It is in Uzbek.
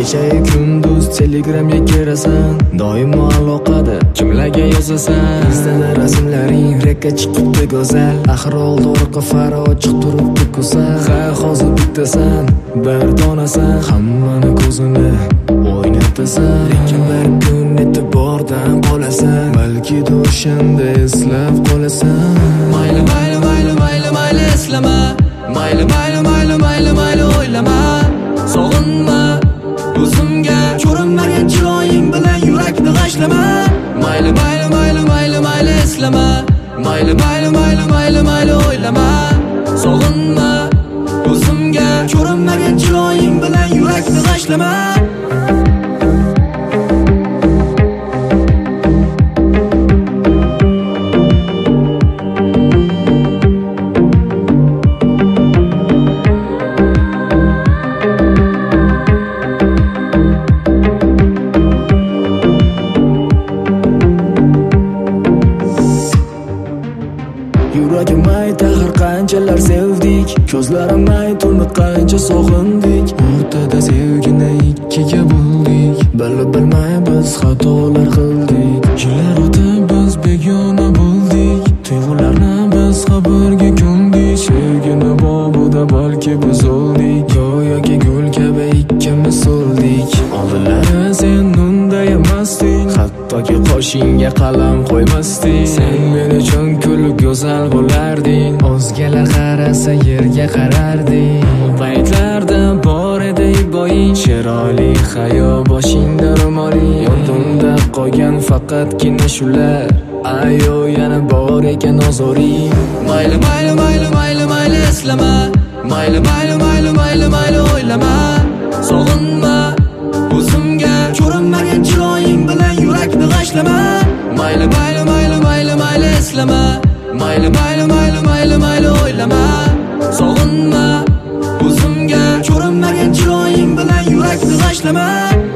kecha kunduz telegramga kirasan, doimo aloqada kimlarga yozasan. Instada rasmlaring rekka chiqibdi go'zal, axir oldi orqa fari ochiq turibdi ko'sal. Ha hozir bittasan, bir donasan, hammani ko'zini o'ynatasan. Lekin bir kun e'tibordan qolasan, balki o'shanda eslab qolasan. Mayli mayli mayli mayli mayli eslama, mayli mayli mayli mayli mayli o'ylama. Sog'inma o'zimga ko'rinmagan chiroying bilan yurakni g'ashlama. Mayli mayli mayli mayli mayli eslama, mayli mayli mayli mayli mayli o'ylama. Sog'inma o'zimga ko'rinmagan chiroying bilan yurakni g'ashlama. Yuragim ayta har qanchalar sevdik, ko'zlarim ayta uni qancha sog'indik. O'rtada sevgini ikkiga bo'ldik, bilib bilmay biz xatolar qildik. Yillar o'tib biz begona bo'ldik, tuyg'ularni biz xabarga ko'ndik. Sevgini bobida balki biz o'ldik, go'yoki gul kabi ikkimiz so'ldik. Oldinlari sen unday emasding, hattoki qoshingga qalam qo'ymasding. Sen men uchun kulib go'zal bo'larding, o'zgalar qarasa yerga qararding. Paytlarda bor edi iboying, chiroyli hayo boshingda ro'moling. Yodimda qolgan faqatgina shular, ayo yana bor ekan ozoring. Mayli mayli mayli mayli mayli eslama, mayli mayli mayli mayli mayli o'ylama. Sog'inma o'zimga ko'rinmagan chiroying bilan yurakni g'ashlama. Mayli mayli mayli mayli mayli eslama, mayli mayli mayli mayli mayli o'ylama. Sog'inma o'zimga ko'rinmagan chiroying bilan yurakni g'ashlama.